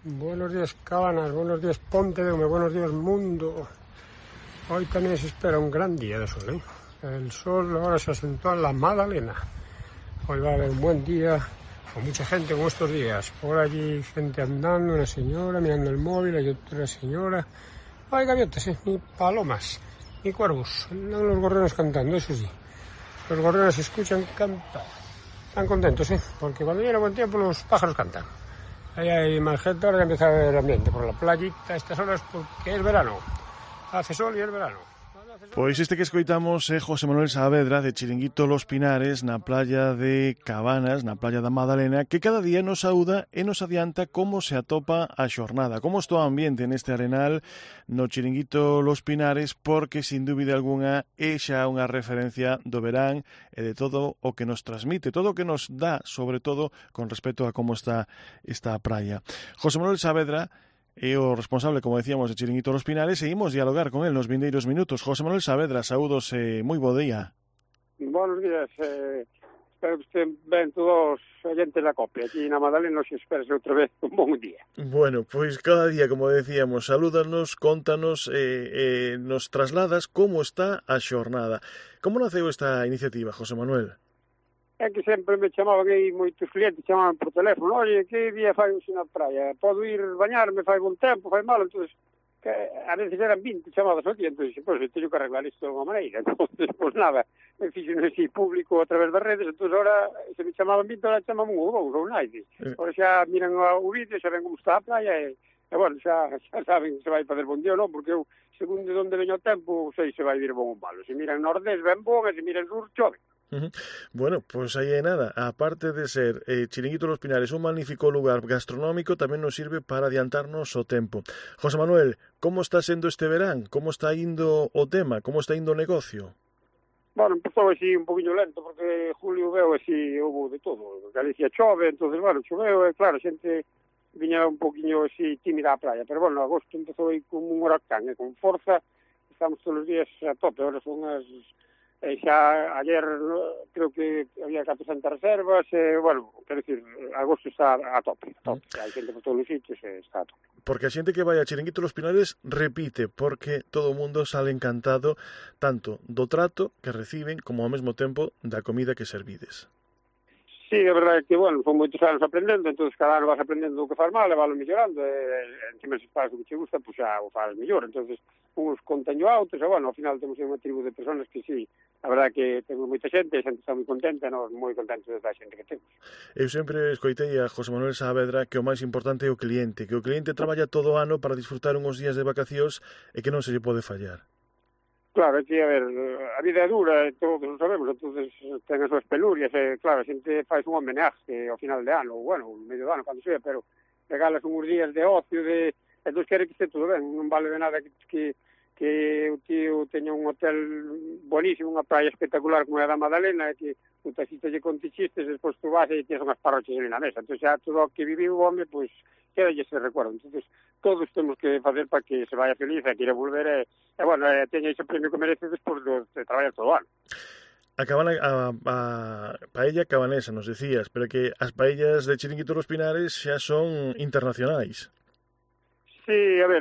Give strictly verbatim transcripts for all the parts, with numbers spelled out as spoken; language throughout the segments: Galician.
Buenos días, Cabanas, buenos días, Pontedeume, buenos días, mundo. Hoy también se espera un gran día de sol, ¿eh? El sol ahora se asentó en la Madalena. Hoy va a haber un buen día, con mucha gente como estos días. Por allí gente andando, una señora mirando el móvil, hay otra señora. Hay gaviotas, ¿eh? Ni palomas, ni cuervos. Andan los gorriones cantando, eso sí. Los gorriones se escuchan cantar. Están contentos, ¿eh? Porque cuando viene buen tiempo los pájaros cantan. Ahí hay más gente, ahora ya empieza a haber ambiente por la playita a estas horas porque es verano. Hace sol y es verano. Pois este que escoitamos é José Manuel Saavedra de Chiringuito Los Pinares na playa de Cabanas, na playa da Madalena, que cada día nos saúda e nos adianta como se atopa a xornada, como está o ambiente neste arenal no Chiringuito Los Pinares, porque sin dúbida alguna é xa unha referencia do verán e de todo o que nos transmite, todo o que nos dá, sobre todo con respecto a como está esta praia. José Manuel Saavedra é o responsable, como decíamos, de Chiringuito Los Pinares. Seguimos dialogar con él nos vindeiros minutos. José Manuel Saavedra, saúdos e eh, moi bo día. Buenos días, eh, espero que estén ben todos os oyentes da copia. Aquí na Madalena nos esperes outra vez un bon día. Bueno, pois cada día, como decíamos, salúdanos, contanos, eh, eh, nos trasladas como está a xornada. Como naceu esta iniciativa, José Manuel? É que sempre me chamaban aí moitos clientes, chamaban por teléfono, oye, que día fai hoxe na praia? Podo ir bañarme, fai bon tempo, fai malo, entonces que a veces eran vinte chamadas ao día, entonces, pois, pues, teño que arreglar isto de unha maneira, entonces, pois pues, nada, me fixo así público a través das redes, entonces ahora, se me chamaban vinte, ahora chamaban un ou dous, ou naide, ahora xa miran o vídeo, xa ven como está a praia, e, e bueno, xa, xa saben se vai fazer bon día ou non, porque eu, segundo de onde veño o tempo, sei se vai vir bon ou malo, se miran nordés, ben bon, e se miran sur, chove. Uh-huh. Bueno, pues aí é nada. Aparte de ser eh, Chiringuito Los Pinares un magnífico lugar gastronómico, tamén nos sirve para adiantarnos o tempo. José Manuel, como está sendo este verán? Como está indo o tema? Como está indo o negocio? Bueno, empezou así un poquinho lento, porque julio veo así, houve de todo. Galicia chove, entonces, bueno, choveu, e claro, a xente viña un poquinho así tímida á praia. Pero, bueno, agosto empezou aí como un huracán, e con forza, estamos todos os días a tope, ahora son as... E xa ayer creo que había catorcentas reservas, e, bueno, quero dicir, agosto está a tope, a tope. Hai xente por todos os sitios e está a tope. Porque a xente que vai a Chiringuito Los Pinares repite, porque todo o mundo sale encantado tanto do trato que reciben como ao mesmo tempo da comida que servides. Sí, é verdade que, bueno, son moitos anos aprendendo, entonces cada ano vas aprendendo o que faz mal e vas mellorando, e encima se faz o que che gusta, pois pues xa o faz mellor, entonces uns conteño a outros, e, bueno, ao final temos unha tribu de personas que sí, a verdade que temos moita xente, a xente está moi contenta, e nós moi contentos da xente que temos. Eu sempre escoitei a José Manuel Saavedra que o máis importante é o cliente, que o cliente traballa todo o ano para disfrutar unhos días de vacacións e que non se lle pode fallar. Claro, aquí, a ver, a vida é dura, todos lo sabemos, entonces ten as súas penurias, e, claro, a xente faz un homenaje ao final de ano, ou, bueno, medio de ano, cando sea, pero regalas uns días de ocio, de... entonces quere que este todo ben, non vale de nada que, que, que o tío teña un hotel buenísimo, unha praia espectacular como é a da Madalena, e que o taxista lle conte chistes, despois tu vas e tienes unhas parrochas na mesa, entonces xa todo o que viviu o home, pois, queda ese recuerdo, entonces todos temos que facer para que se vaya feliz e queira volver e, e bueno, e teña ese premio que merece despois de, de traballar todo o ano. A, cabana, a, a paella cabanesa, nos decías, pero que as paellas de Chiringuito Los Pinares xa son internacionais. Sí, a ver,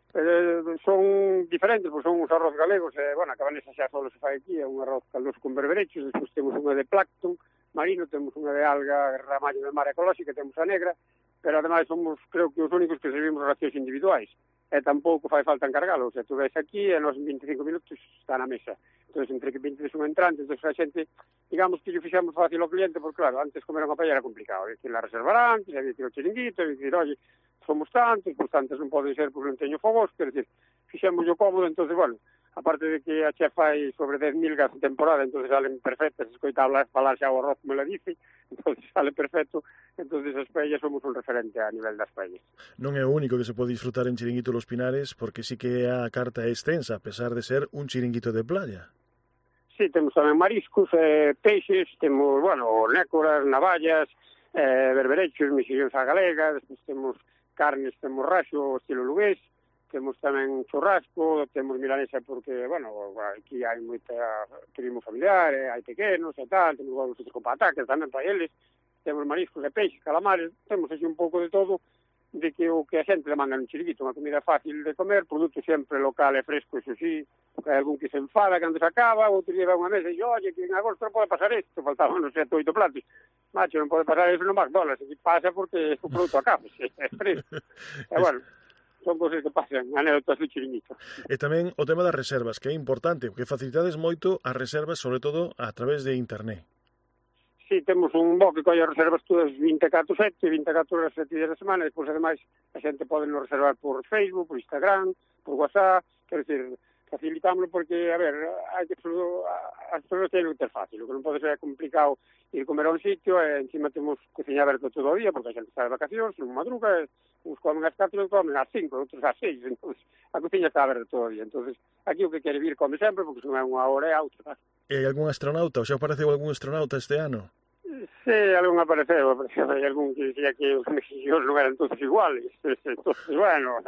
eh, son diferentes, pois son uns arroz galegos, e, bueno, a cabanesa xa só se fai aquí, é un arroz caldoso con berberechos, despois temos unha de plancton marino, temos unha de alga ramallo de mar ecolóxica, temos a negra, pero ademais somos, creo que, os únicos que servimos racións individuais, e tampouco fai falta encargalo, o sea, tú ves aquí e nos veinticinco minutos está na mesa, entonces entre que vinte son entrantes, entonces a xente, digamos que lle fixamos fácil ao cliente, porque claro, antes comer unha paella era complicado, había que ir a reservar antes, había que ir ao chiringuito, había que ir, oye, somos tantos, pois tantos non poden ser porque non teño fogos, quer dizer, fixemos o cómodo, entonces, bueno, aparte de que a chef fai sobre dez mil gas a temporada, entonces salen perfectas, escoita hablar, falar xa o arroz como le dice, entonces sale perfecto, entonces as paellas somos un referente a nivel das paellas. Non é o único que se pode disfrutar en Chiringuito Los Pinares, porque sí que a carta é extensa, a pesar de ser un chiringuito de playa. Sí, temos tamén mariscos, eh, peixes, temos, bueno, nécoras, navallas, eh, berberechos, mexillóns á galega, despois temos carnes, temos raxo, estilo lugués, temos tamén churrasco, temos milanesa porque, bueno, aquí hai moita turismo familiar, hai pequenos e tal, temos ovos con patatas tamén para eles, temos mariscos e peixes, calamares, temos así un pouco de todo, de que o que a xente demanda no chiringuito, unha comida fácil de comer, produto sempre local e fresco, iso sí, porque hai algún que se enfada cando se acaba, outro día vai unha mesa e dice, oye, que en agosto non pode pasar isto, faltaban non sete, oito platos, macho, non pode pasar iso no McDonald's, e pasa porque o produto acaba, é fresco, e bueno, son cosas que pasan, anécdotas do chiringuito. E tamén o tema das reservas, que é importante, porque facilitades moito as reservas, sobre todo a través de internet. Sí, temos un bo que colle reservas todas vinte e catro sete, vinte e catro horas, sete días da semana, e depois, ademais, a xente pode nos reservar por Facebook, por Instagram, por WhatsApp, quer dizer, facilitámoslo porque, a ver, hai que, as persoas teñen que ter fácil, o que non pode ser complicado ir comer a un sitio, e encima temos cociña aberta todo o día, porque a xente está de vacacións, non madruga, uns comen ás catro e comen ás cinco, outros ás seis, entón, a cociña está aberta todo o día, entón, aquí o que quere vir come sempre, porque se non é unha hora e a outra. E algún astronauta, ou xa apareceu algún astronauta este ano? Sí, algún apareceu, apareceu, hai algún que dicía que os mexicos non eran todos iguales, entonces, bueno,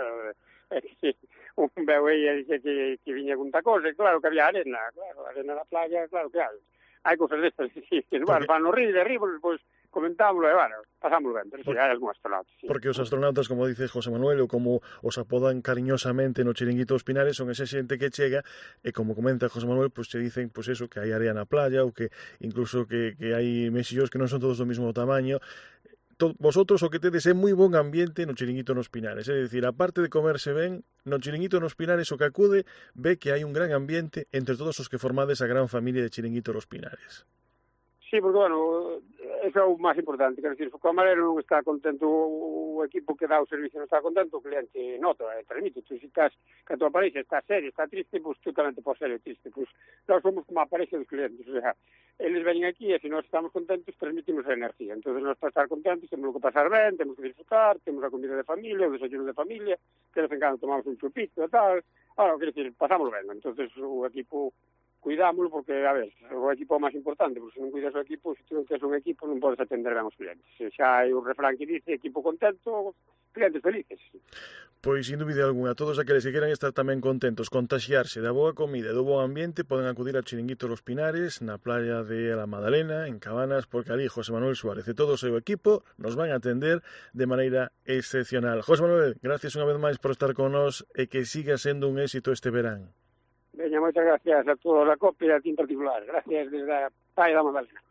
é que un veu aí e dice que, que viña con ta cosa, e claro que había arena, claro, arena na playa, claro que hai, hai cosas destas, sí, que, bueno, van no río, de río, pois, comentámoslo, e, bueno, pasámoslo ben, pero sí, hai algún astronauta, sí. Porque os astronautas, como dice José Manuel, ou como os apodan cariñosamente no Chiringuito dos Pinares, son esa xente que chega, e como comenta José Manuel, pois se dicen, pois eso, que hai area na playa, ou que incluso que, que hai mexillos que non son todos do mesmo tamaño. Vosotros o que tedes é moi bon ambiente no Chiringuito nos Pinares, é dicir, aparte de comerse ben, no Chiringuito nos Pinares o que acude ve que hai un gran ambiente entre todos os que formades a gran familia de Chiringuito nos Pinares. Sí, porque, bueno, eso é o máis importante, quer dizer, se o camarero non está contento, o equipo que dá o servicio non está contento, o cliente nota, e transmite. Tu, se estás, que a tua pareja está seria, está triste, pois pues, tú tamén te podes ser triste. Pois pues, nós somos como a pareja dos clientes, o sea, eles veñen aquí e se nós estamos contentos, transmitimos a enerxía. Entón, nós para estar contentos temos que pasar ben, temos que disfrutar, temos a comida de familia, o desayuno de familia, que de vez en cando tomamos un chupito e tal. Ahora, quer dizer, pasamos ben. Entón, o equipo cuidámoslo porque, a ver, o equipo é máis importante, porque se non cuidas o equipo, se tú non tens un equipo non podes atender ben os clientes. Se xa hai un refrán que dice equipo contento, clientes felices. Pois, sin dúbida alguna, todos aqueles que queran estar tamén contentos, contaxiarse da boa comida e do bo ambiente, poden acudir ao Chiringuito Los Pinares, na playa de La Madalena, en Cabanas, porque ali José Manuel Suárez e todo o seu equipo nos van a atender de maneira excepcional. José Manuel, gracias unha vez máis por estar con nós e que siga sendo un éxito este verán. Veña, moitas gracias a todos a copia e a ti en particular. Gracias desde a Praia da Madalena.